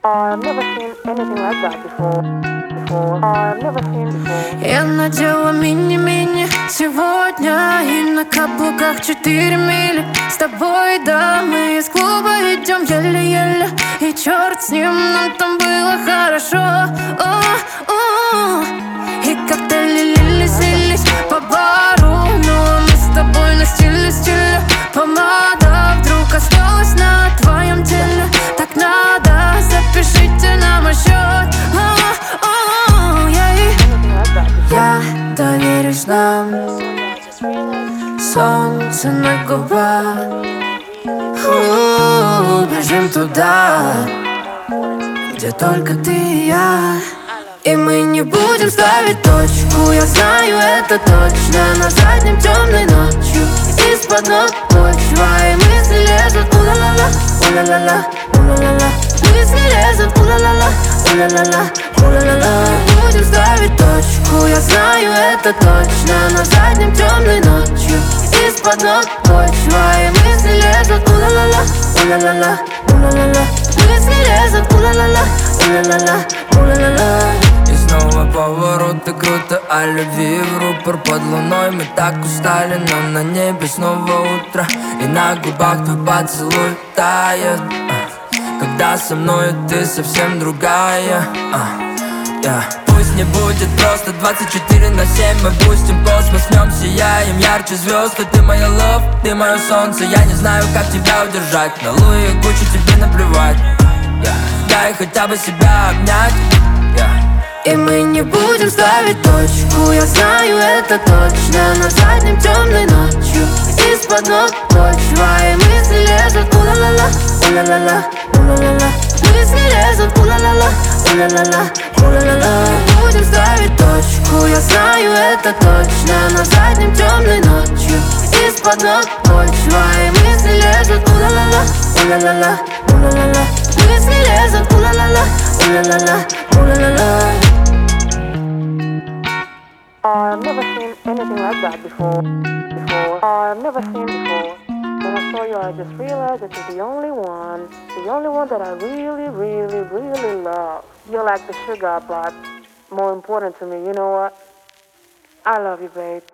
I've never seen anything like that before. I've never seen before. Я надела мини-мини сегодня и на каблуках 4 мили. С тобой, да, мы из клуба идем еле-еле. И черт с ним, нам там было хорошо. И коктейли лились по бару, но мы с тобой на стиле. Помада вдруг осталась на твоем теле. Так надо, запишите на мой счет. Я доверюсь нам, солнце на губах. Бежим туда, где только ты и я. И мы не будем ставить точку, я знаю это точно. На заднем темной ночью из-под ног почва. И мысли лезут, у-ла-ла-ла, у-ла-ла-ла, у-ла-ла-ла. Мысли лезут, у-ла-ла-ла, у-ла-ла-ла, у-ла-ла-ла. Будем ставить точку, я знаю это точно. На заднем темной ночью из-под ног почва. И мысли лезут, у-ла-ла-ла, у-ла-ла-ла, у-ла-ла-ла. Мысли лезут, у-ла-ла-ла, у-ла-ла-ла, у-ла-ла-ла. И снова повороты круто о любви в рупор под луной. Мы так устали, но на небе снова утро. И на губах твой поцелуй тает. Когда со мной ты совсем другая. Пусть не будет просто 24/7. Мы пустим космос, в нем сияем ярче звезд. И ты моя love, ты мое солнце. Я не знаю, как тебя удержать. На луи и кучу тебе наплевать. Дай хотя бы себя обнять. И мы не будем ставить точку, я знаю это точно. На заднем темной ночью из-под ног почва. И мысли лезут, у-ла-ла-ла, у-ла-ла-ла, у-ла-ла-ла. Мысли лезут, у-ла-ла-ла, у-ла-ла-ла, у-ла-ла-ла. Будем ставить точку, я знаю это точно. На заднем темной ночью из-под ног почва. И мысли лезут, у-ла-ла-ла, у-ла-ла-ла, у-ла-ла-ла. Мысли лезут, у-ла-ла-ла, у-ла-ла-ла, у-ла-ла-ла. I've never seen anything like that before. I've never seen before. When I saw you, I just realized that you're the only one that I really, really, really love. You're like the sugar, but more important to me, you know what? I love you, babe.